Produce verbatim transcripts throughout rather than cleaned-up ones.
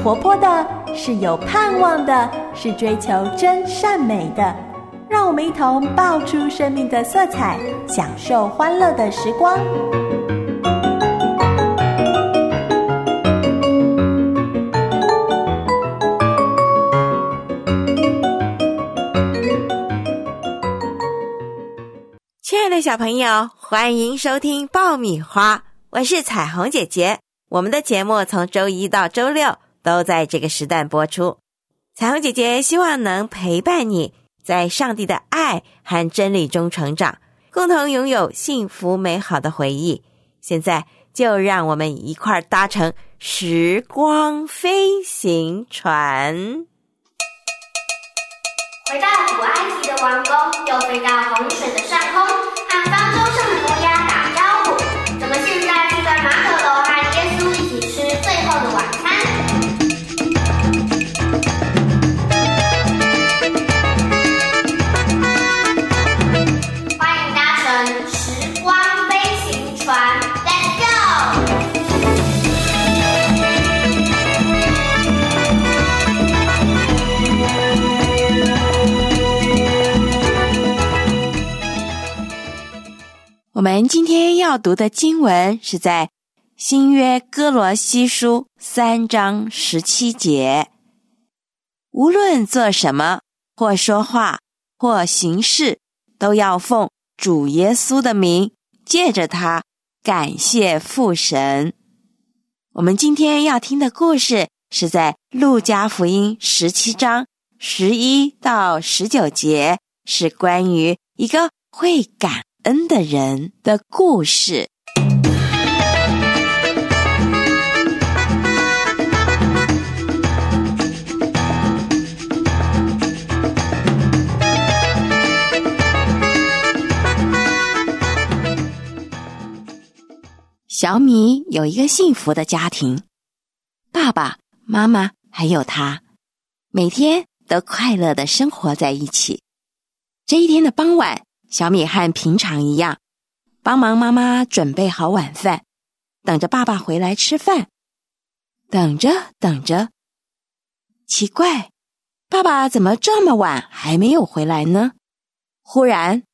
活泼的，是有盼望的，是追求真善美的。让我们一同爆出生命的色彩，享受欢乐的时光。 亲爱的小朋友，欢迎收听爆米花，我是彩虹姐姐。我们的节目从周一到周六都在这个时段播出。彩虹姐姐希望能陪伴你在上帝的爱和真理中成长，共同拥有幸福美好的回忆。现在就让我们一块搭乘时光飞行船， 回到古埃及的王宫，又飞到洪水的上空，和方舟上的摩押打招呼。怎么现在住在马可楼和耶稣一起吃最后的晚餐？欢迎搭乘时光飞行船 ，Let's go！ 我们今天要读的经文是在新约哥罗西书三章十七节。无论做什么，或说话，或行事，都要奉主耶稣的名，借着他感谢父神。我们今天要听的故事是在路加福音十七章十一到十九节，是关于一个会感恩的人的故事。小米有一个幸福的家庭，爸爸妈妈还有他，每天都快乐地生活在一起。这一天的傍晚，小米和平常一样，帮忙妈妈准备好晚饭，等着爸爸回来吃饭。等着等着，奇怪，爸爸怎么这么晚还没有回来呢？忽然，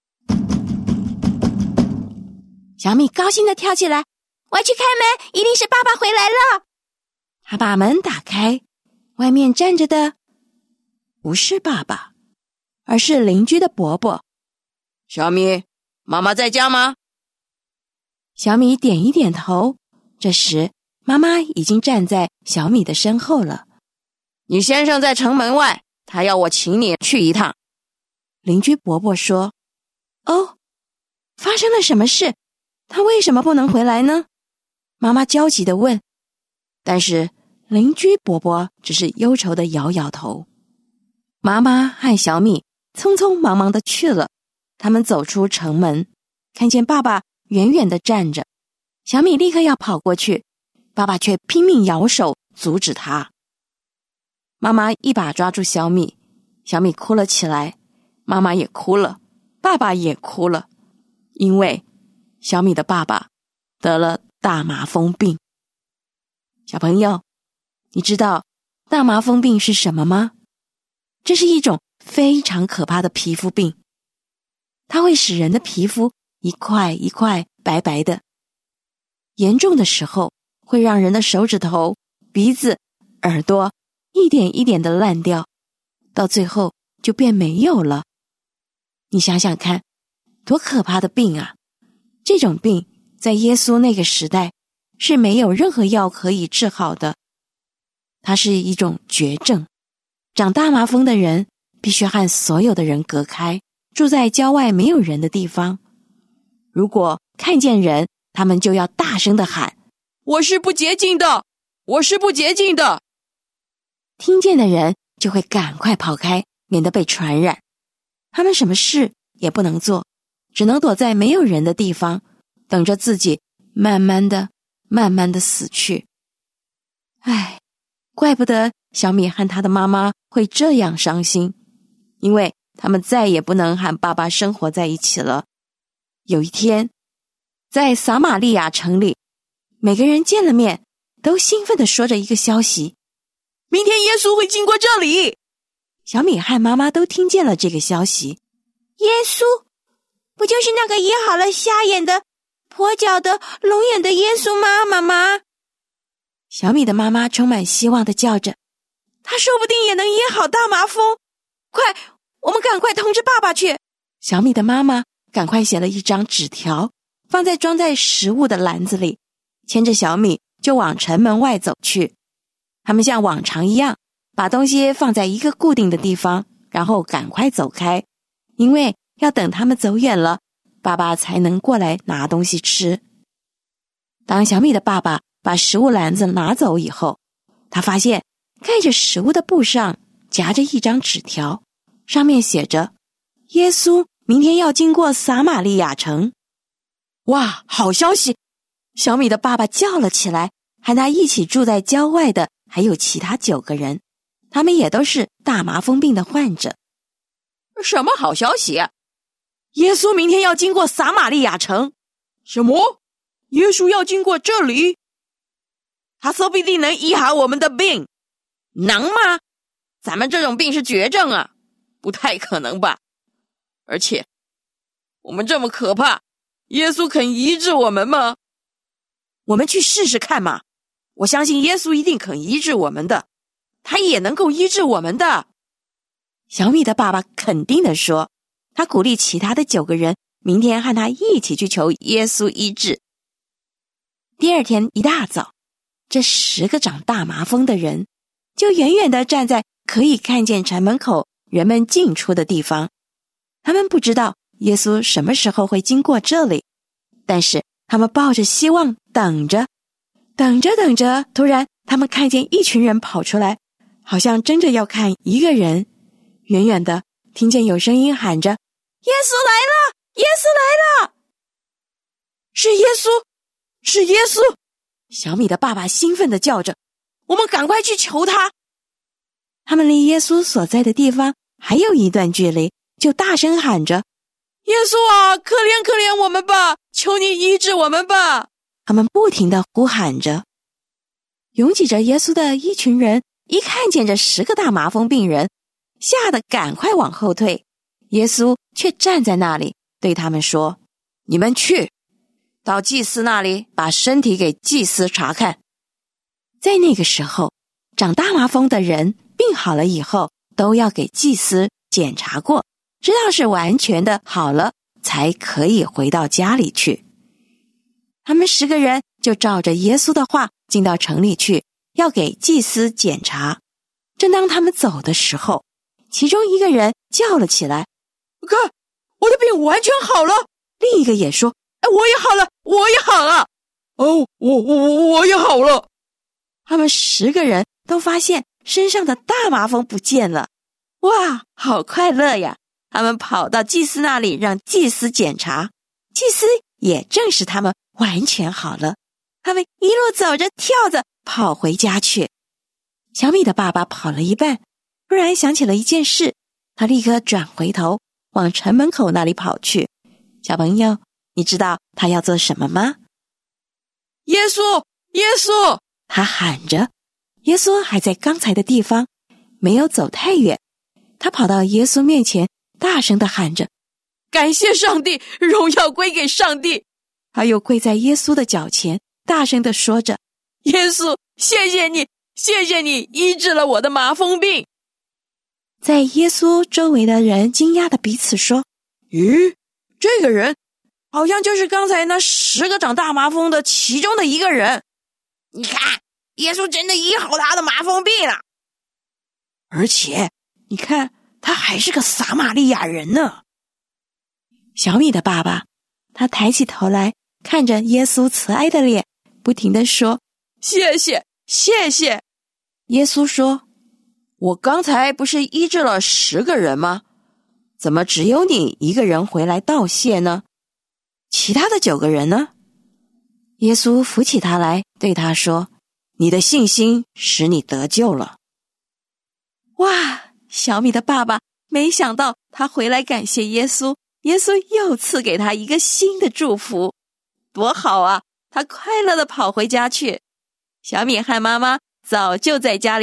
小米高兴地跳起来，我要去开门，一定是爸爸回来了。他把门打开，外面站着的不是爸爸，而是邻居的伯伯。 小米，妈妈在家吗？ 小米点一点头。这时，妈妈已经站在小米的身后了。 你先生在城门外，他要我请你去一趟。 邻居伯伯说：哦，发生了什么事？他为什么不能回来呢？妈妈焦急地问。但是邻居伯伯只是忧愁地摇摇头。妈妈和小米匆匆忙忙地去了。他们走出城门，看见爸爸远远地站着。小米立刻要跑过去，爸爸却拼命摇手阻止他。妈妈一把抓住小米，小米哭了起来，妈妈也哭了，爸爸也哭了，因为小米的爸爸得了大麻风病。小朋友，你知道大麻风病是什么吗？这是一种非常可怕的皮肤病，它会使人的皮肤一块一块白白的，严重的时候会让人的手指头、鼻子、耳朵一点一点的烂掉，到最后就变没有了。你想想看，多可怕的病啊！这种病在耶稣那个时代是没有任何药可以治好的，它是一种绝症。长大麻风的人必须和所有的人隔开，住在郊外没有人的地方。如果看见人，他们就要大声地喊： 我是不洁净的，我是不洁净的。 听见的人就会赶快跑开，免得被传染。他们什么事也不能做，只能躲在没有人的地方，等着自己慢慢的、慢慢的死去。唉，怪不得小米和他的妈妈会这样伤心，因为他们再也不能和爸爸生活在一起了。有一天，在撒玛利亚城里，每个人见了面都兴奋地说着一个消息： 明天耶稣会经过这里。 小米和妈妈都听见了这个消息。 耶稣？不就是那个医好了瞎眼的、跛脚的、聋眼的耶稣吗？妈妈。 小米的妈妈充满希望地叫着， 他说不定也能医好大麻风。快，我们赶快通知爸爸去。 小米的妈妈赶快写了一张纸条，放在装载食物的篮子里，牵着小米就往城门外走去。他们像往常一样，把东西放在一个固定的地方，然后赶快走开，因为要等他们走远了，爸爸才能过来拿东西吃。当小米的爸爸把食物篮子拿走以后，他发现盖着食物的布上夹着一张纸条，上面写着耶稣明天要经过撒玛利亚城。哇，好消息！小米的爸爸叫了起来，和他一起住在郊外的还有其他九个人，他们也都是大麻风病的患者。 什么好消息啊？耶稣明天要经过撒玛利亚城。什么？耶稣要经过这里？他说不定能医好我们的病。能吗？咱们这种病是绝症啊，不太可能吧。而且我们这么可怕，耶稣肯医治我们吗？我们去试试看嘛。我相信耶稣一定肯医治我们的，他也能够医治我们的。 小米的爸爸肯定地说，他鼓励其他的九个人明天和他一起去求耶稣医治。第二天一大早，这十个长大麻风的人就远远地站在可以看见城门口人们进出的地方。他们不知道耶稣什么时候会经过这里，但是他们抱着希望等着。等着等着，突然他们看见一群人跑出来，好像争着要看一个人。远远的听见有声音喊着，耶稣来了，耶稣来了！ 是耶稣，是耶稣！ 小米的爸爸兴奋地叫着， 我们赶快去求他。 他们离耶稣所在的地方还有一段距离，就大声喊着， 耶稣啊，可怜可怜我们吧，求你医治我们吧。 他们不停地呼喊着。拥挤着耶稣的一群人一看见这十个大麻风病人，吓得赶快往后退。耶稣却站在那里对他们说， 你们去到祭司那里，把身体给祭司查看。 在那个时候，长大麻风的人病好了以后，都要给祭司检查过，直到是完全的好了，才可以回到家里去。他们十个人就照着耶稣的话进到城里去，要给祭司检查。正当他们走的时候，其中一个人叫了起来， 看，我的病完全好了。 另一个也说， 哎，我也好了，我也好了。哦，我我我也好了。 他们十个人都发现身上的大麻风不见了。哇，好快乐呀！他们跑到祭司那里，让祭司检查。祭司也证实他们完全好了。他们一路走着跳着跑回家去。小米的爸爸跑了一半，突然想起了一件事，他立刻转回头往城门口那里跑去。小朋友，你知道他要做什么吗？ 耶稣，耶稣！ 他喊着。耶稣还在刚才的地方，没有走太远。他跑到耶稣面前，大声地喊着， 感谢上帝，荣耀归给上帝。 他又跪在耶稣的脚前，大声地说着， 耶稣，谢谢你，谢谢你医治了我的麻风病。 在耶稣周围的人惊讶地彼此说， 咦，这个人好像就是刚才那十个长大麻风的其中的一个人。你看，耶稣真的医好他的麻风病了。而且你看，他还是个撒玛利亚人呢。 小米的爸爸，他抬起头来看着耶稣慈爱的脸，不停地说， 谢谢，谢谢。 耶稣说， 我刚才不是医治了十个人吗？怎么只有你一个人回来道谢呢？其他的九个人呢？ 耶稣扶起他来，对他说， 你的信心使你得救了。 哇，小米的爸爸没想到他回来感谢耶稣，耶稣又赐给他一个新的祝福，多好啊！他快乐地跑回家去。小米和妈妈早就在家里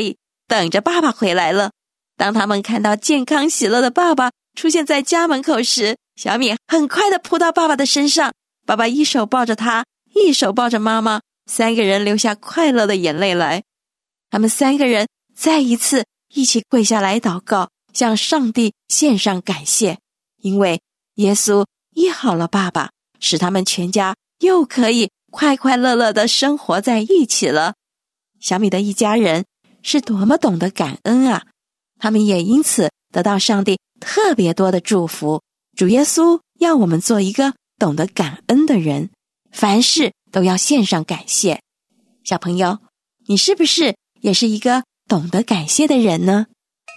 等着爸爸回来了。当他们看到健康喜乐的爸爸出现在家门口时，小米很快地扑到爸爸的身上，爸爸一手抱着他，一手抱着妈妈，三个人流下快乐的眼泪来。他们三个人再一次一起跪下来祷告，向上帝献上感谢，因为耶稣医好了爸爸，使他们全家又可以快快乐乐地生活在一起了。小米的一家人是多么懂得感恩啊！他们也因此得到上帝特别多的祝福。主耶稣要我们做一个懂得感恩的人，凡事都要献上感谢。小朋友，你是不是也是一个懂得感谢的人呢？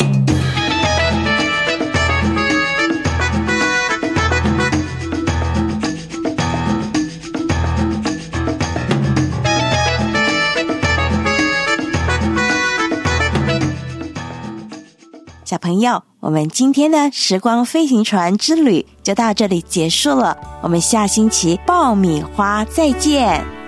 小朋友，我们今天的时光飞行船之旅就到这里结束了，我们下星期爆米花再见。